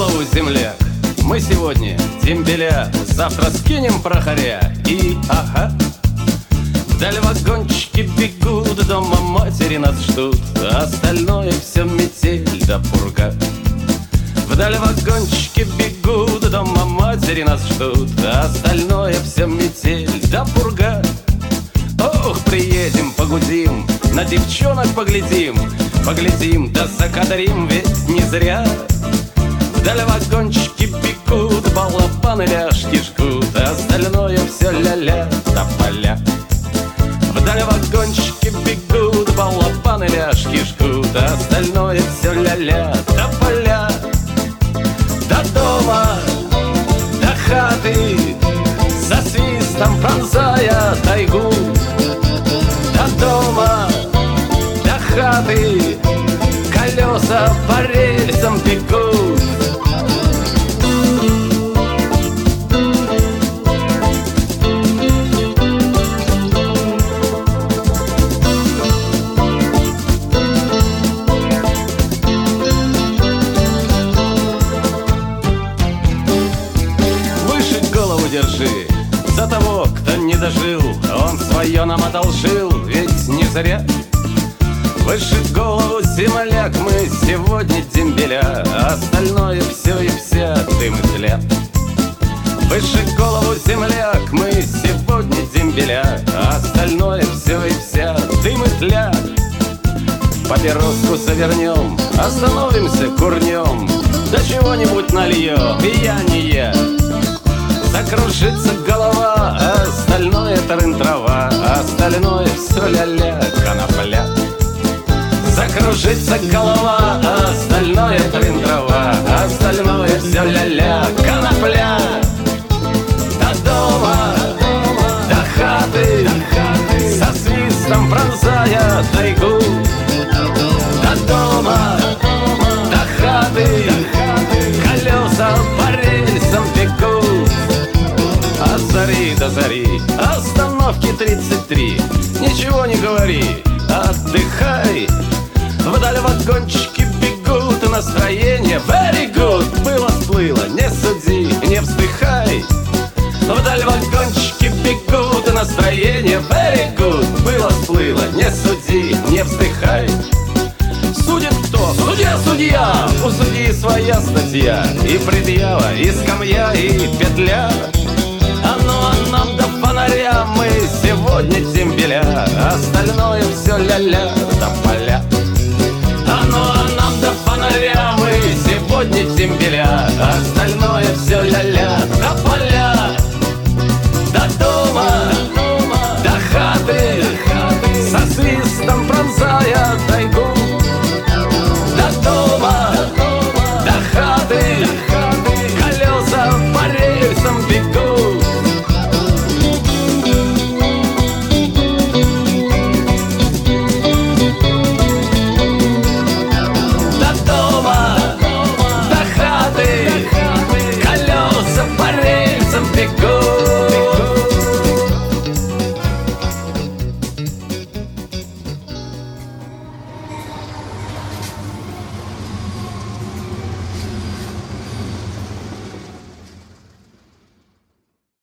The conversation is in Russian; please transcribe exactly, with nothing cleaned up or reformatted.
голову, земляк, мы сегодня дембеля, завтра скинем прохоря и ага. Вдаль вагончики бегут, дома матери нас ждут, а остальное все метель да пурга. Вдаль вагончики бегут, дома матери нас ждут, а остальное все метель да пурга. Ох, приедем, погудим, на девчонок поглядим, поглядим да закадрим, ведь не зря. Вдаль вагончики бегут, балабаны ляжки жгут, а остальное все ля-ля да поля. Вдаль вагончики бегут, балабаны ляжки жгут, а остальное все ля-ля да поля. До дома, до хаты, со свистом пронзая тайгу. До дома, до хаты, колеса по рельсам бегут. Держи за того, кто не дожил, он свое нам одолжил, ведь не зря. Выше голову, земляк, мы сегодня дембеля, а остальное все и вся дым и тля. Выше голову, земляк, мы сегодня дембеля, а остальное все и вся дым и тля. Папироску завернем, остановимся, курнем, да чего-нибудь нальем, пьянее. Закружится голова, а остальное трын-трава, а остальное все ля-ля конопля. Закружится голова, а остальное трын-трава, а остальное все ля-ля конопля. До дома, до хаты, со свистом пронзая тайгу. До дома, до хаты, колеса по рельсам бегут. От зари до зари, остановки тридцать три, ничего не говори, отдыхай. Вдаль вагончики бегут, настроение very good. Было-сплыло, не суди, не вздыхай. Вдаль вагончики бегут, настроение very good. Было-сплыло, не суди, не вздыхай. Судит кто? Судья, судья! У судьи своя статья, и предъява, и скамья, и петля. А ну а нам до фонаря, мы сегодня дембеля, остальное все ля-ля да